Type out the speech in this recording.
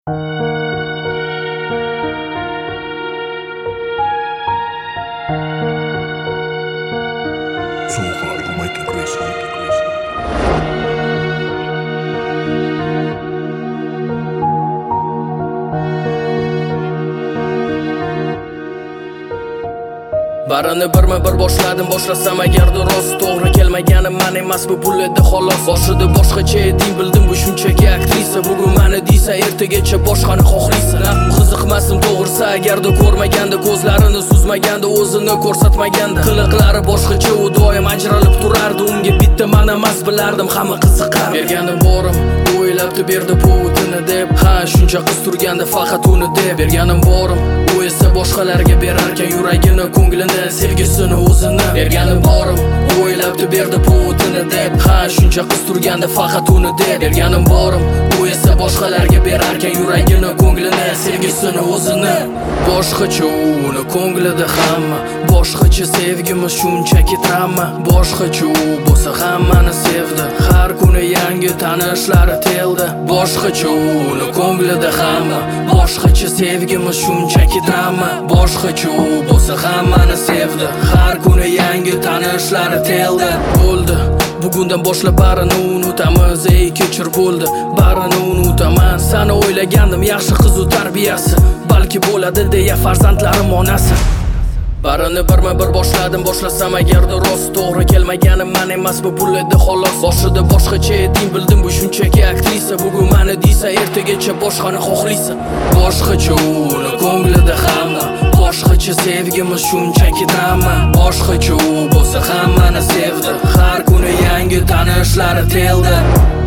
So hard, you make it crazy. Barini birma-bir boshladim, boshlasam agarda rost to'g'ri kelmaganim men emas, bu pul edi xolos. Boshida boshqacha eding, bildim bu shunchaki aktrisa. Bugun meni deysa, ertagacha boshqani xohlaysan. Qiziqmasim to'g'risi, agarda ko'rmaganda, ko'zlarini suzmaganda, o'zini ko'rsatmaganda, qiliqlari boshqacha, u doim ajralib turardi. Unga bitta men emas bilardim, hamma qiziqar. Berganim borim, o'ylabdi berdi putini deb. Ha, shuncha qiz turganda faqat uni deb. Berganim borim, u esa boshqalarga berarkan yuragini, ko'nglini, sevgisini o'zini. Berganim borim, o'ylabdi berdi putini deb. Ha, shuncha qiz turganda faqat uni deb. Berganim borim, u esa boshqalarga berarkan yuragini, ko'nglini, sevgisini o'zini. Boshqacha uni ko'nglida hamma, boshqacha sevgimiz shunchaki tramma. Boshqacha u bo'lsa hammani sevdi, har kuni yangi tanishlari teldi. Boshqacha uni ko'nglida hamma, boshqacha sevgimiz shunchaki tramma. Boshqacha u bo'lsa hammani sevdi, har kuni yangi tanishlari teldi. Bo'ldi, bugundan boshlab barini unutamiz, ey kechir bo'ldi, barini unutaman. Seni o'ylagandim, yaxshi qiz u tarbiyasi, balki bo'ladi deya farzandlarim onasi. Barini birma-bir boshladim, boshlasam agarda rost to'g'ri kelmaganim men emas, bu pul edi xolos. Boshida boshqacha eding, bildim bu shunchaki aktrisa. Bugun meni deysa, ertagacha boshqani xohlaysan. Boshqacha uni ko'nglida hamma, boshqacha sevgimiz shunchaki drama. Boshqacha u bo'lsa hammani sevdi, har kuni yangi tanishlari teldi.